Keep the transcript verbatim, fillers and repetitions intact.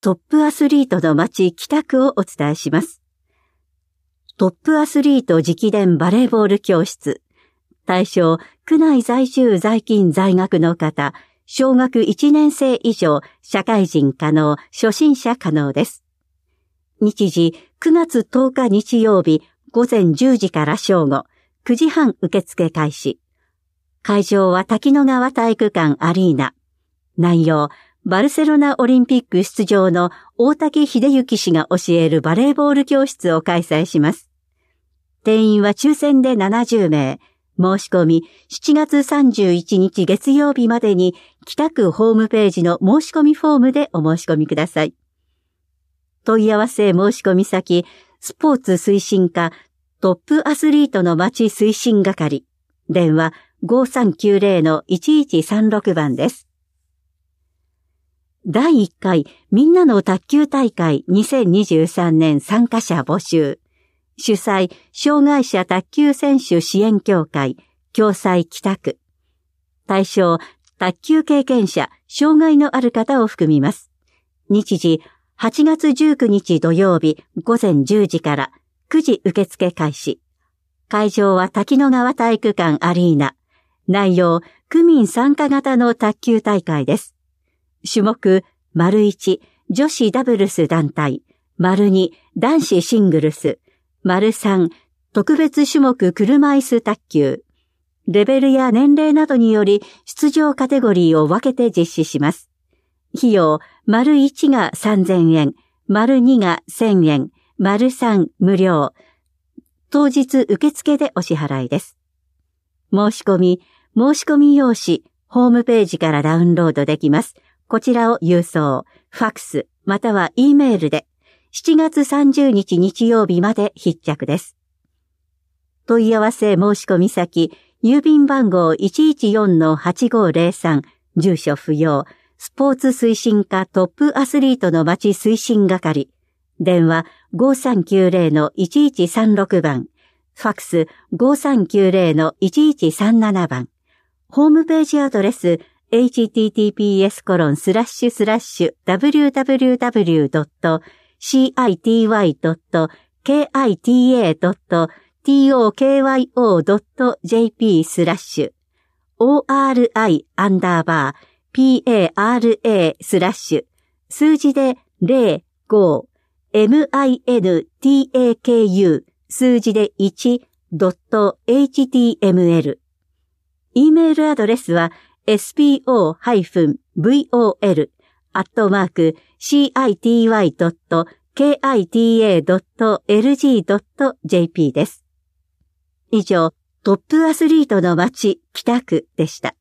トップアスリートの街北区をお伝えします。トップアスリート直伝バレーボール教室。対象、区内在住在勤在学の方、小学いちねん生以上、社会人可能、初心者可能です。日時、くがつとおか日曜日、午前じゅうじから正午、くじはん受付開始。会場は滝野川体育館アリーナ。内容、バルセロナオリンピック出場の大竹秀之氏が教えるバレーボール教室を開催します。定員は抽選でななじゅうめい。申し込みしちがつさんじゅういちにち月曜日までに北区ホームページの申し込みフォームでお申し込みください。問い合わせ申し込み先、スポーツ推進課トップアスリートの街推進係。電話 ごさんきゅうぜろのいちいちさんろく 番です。だいいっかいみんなの卓球大会にせんにじゅうさんねん参加者募集。主催、障害者卓球選手支援協会、共催北区。対象、卓球経験者、障害のある方を含みます。日時、はちがつじゅうくにち土曜日、午前じゅうじからくじ受付開始。会場は滝野川体育館アリーナ。内容、区民参加型の卓球大会です。種目、丸いち、女子ダブルス団体、丸に、男子シングルス、丸さん、特別種目車椅子卓球。レベルや年齢などにより出場カテゴリーを分けて実施します。費用、丸いちがさんぜんえん、丸にがせんえん、丸さん無料。当日受付でお支払いです。申し込み、申し込み用紙、ホームページからダウンロードできます。こちらを郵送、ファックス、または E メールで、しちがつさんじゅうにち日曜日まで必着です。問い合わせ申し込み先、郵便番号 いちいちよんのはちごぜろさん、住所不要、スポーツ推進課トップアスリートの街推進係。電話 ごさんきゅうぜろのいちいちさんろく 番、ファックス ごさんきゅうぜろのいちいちさんなな 番。ホームページアドレス、エイチティーティーピーエスコロンスラッシュスラッシュダブリューダブリューダブリュードットシーアイティーワイドットケーアイティーエードットティーオーケーワイオードットジェーピー スラッシュ オーアールアイ アンダーバー ピーエーアールエー スラッシュ数字でゼロご ミンタク 数字でいちドットエイチティーエムエル。E メールアドレスは エスピーオー ボール アットマーク シーアイティーワイ ドット ケーアイティーエー ドット エルジー ドット ジェーピー です。以上、トップアスリートの街北区でした。